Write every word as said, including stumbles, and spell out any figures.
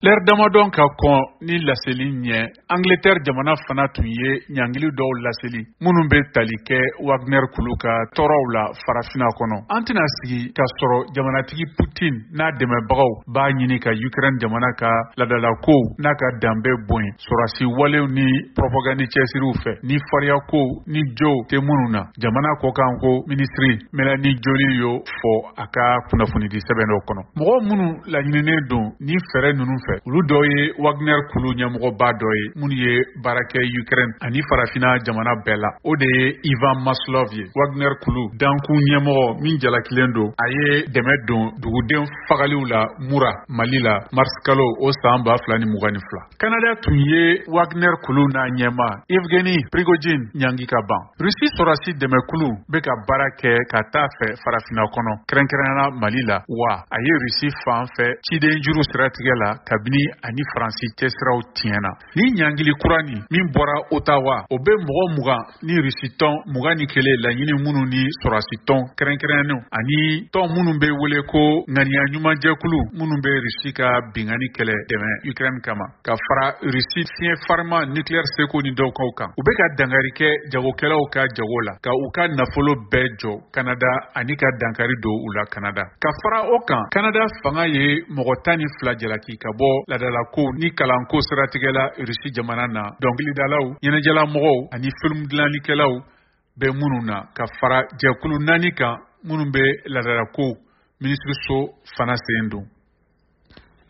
L'ère damadon ka kon ni laseli ɲɛ Angleterre jamana fana tun ye ɲangili dɔw laseli minnu bɛ tali kɛ Wagner kulu ka tɔɔrɔw la farafina kɔnɔ. An tɛna sigi ka sɔrɔ jamanatigi Putin n'a dɛmɛbagaw b'a ɲini ka Ukraine jamana ka ladalakow n'a ka danbe boɲ sɔrɔdasi walew ni propagande cɛsiriw fɛ ni fariya kow ni jo tɛ minnu na. Jamana kɔkanko ministri Melanie Joly yo fɔ a ka kunnafonidi sɛbɛn dɔ kɔnɔ. Mɔgɔ minnu laɲininen don ni fɛrɛ ninnu fɛ olu dɔ ye Wagner kulu ɲɛmɔgɔba dɔ ye minnu ye baarakɛ Ukraine ani farafina jamana bɛɛ la. O de ye Ivan Maslov ye. Wagner kulu danku ɲɛmɔgɔ min jalakilen don a ye dɛmɛ don duguden fagaliw la Mura Mali la mars kalo o san ba fila ni mugan ni fila. Canada tun ye Wagner kulu n'a ɲɛma Evgeny Prigogine ɲangi ka ban. Rusi sɔrɔdasi dɛmɛ kulu bɛ ka baara kɛ ka taa fɛ farafina kɔnɔ kɛrɛnkɛrɛnnenya Mali la wa a ye Rusi fan fɛ ciden juru siratigɛ la kabini ani Faransi cɛsiraw tiɲɛna. Ni ɲangili kura nin min bɔra Ottawa o bɛ mɔgɔ mugan ni Rusi tɔn mugan ni kelen laɲini minnu ni sɔrɔdasi tɔn kɛrɛnkɛrɛnnenw ani tɔn minnu bɛ wele ko ŋaniya ɲumanjɛkulu minnu bɛ Rusi ka bingani kɛlɛ dɛmɛ Ukraine kama ka fara Rusi fiɲɛ farima nucléaire seko ni dɔw kaw kan. U bɛ ka dankari kɛ jagokɛlaw ka jago la ka u ka nafolo bɛɛ jɔ Canada ani ka dankari don u la Canada. Ka fara o kan Canada fanga ye mɔgɔ tan ni fila jalaki ka bɔ ladalako ni kalanko siratigɛla Rusi jamana na dɔnkilidalaw ɲɛnɛjɛla mɔgɔw ani film dilanlikɛlaw bɛ minnu na ka fara jɛkulu naani kan minnu bɛ ladalako ministre so fana sen don.